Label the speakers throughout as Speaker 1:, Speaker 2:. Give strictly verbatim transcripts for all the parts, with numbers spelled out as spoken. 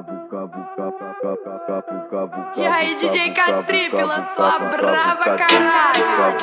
Speaker 1: E aí, D J K-Trip lançou a brava, caralho.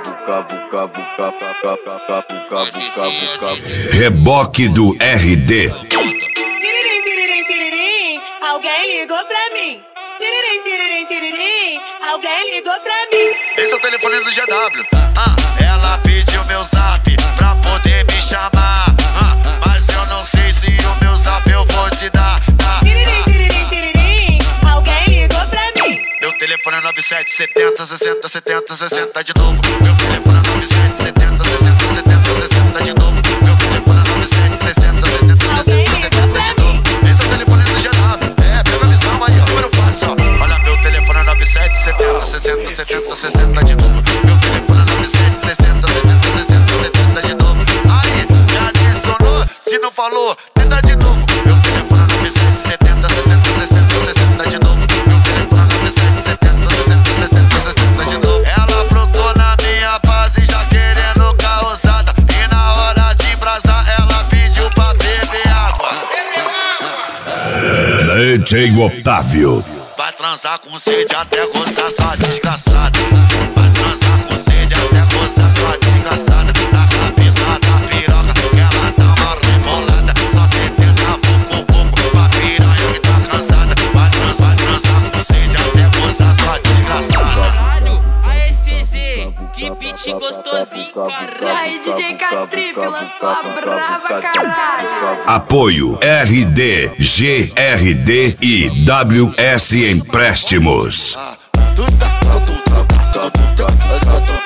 Speaker 2: Reboque do R D.
Speaker 3: Tiririm, tiririm, tiririm, alguém ligou pra mim. Tiririm, tiririm, tiririm, alguém ligou pra mim.
Speaker 4: Esse é o telefone do G W. Ah, ela pediu meu zap pra poder me chamar. Ah, mas eu não sei se o meu zap eu vou te dar. Ah,
Speaker 3: Tiririm, tiririm, tiririm, alguém ligou pra mim.
Speaker 4: meu telefone é nove sete setenta sessenta setenta sessenta de novo. Meu telefone é nove sete setenta sessenta setenta sessenta de novo. Meu telefone é nove sete sessenta setenta sessenta setenta de novo. Esse é o telefone do G W. É, pega a visão aí, ó, número fácil, ó. Olha, meu telefone é nove sete setenta sessenta setenta sessenta de novo. Meu telefone é nove sete sessenta setenta sessenta setenta de novo. Aí, me adicionou, se não falou, tenta de novo. Meu telefone é nove sete setenta sessenta sessenta sessenta de novo. Meu telefone é nove sete setenta sessenta sessenta sessenta de novo. Ela brotou na minha base já querendo causada. E na hora de embrasar ela pediu pra beber água.
Speaker 2: D J Otávio.
Speaker 4: Vai transar com sede até gozar sua desgraçada. Vai transar com sede até gozar sua desgraçada. Na cabeça da piroca que ela dá uma rebolada. Só setenta pouco pouco pra piranha que tá cansada. Vai transar, vai transar com sede até gozar sua desgraçada.
Speaker 5: Caralho, aê C Z, que beat gostosinho,
Speaker 1: E
Speaker 5: caralho.
Speaker 1: aí, D J K-Trip lançou a brava, caralho.
Speaker 2: Apoio R D, G R D e W S Empréstimos.
Speaker 4: Ah, tu tá, tu tá, tu tá, tu tá, tu tá, tu tá, tu tá.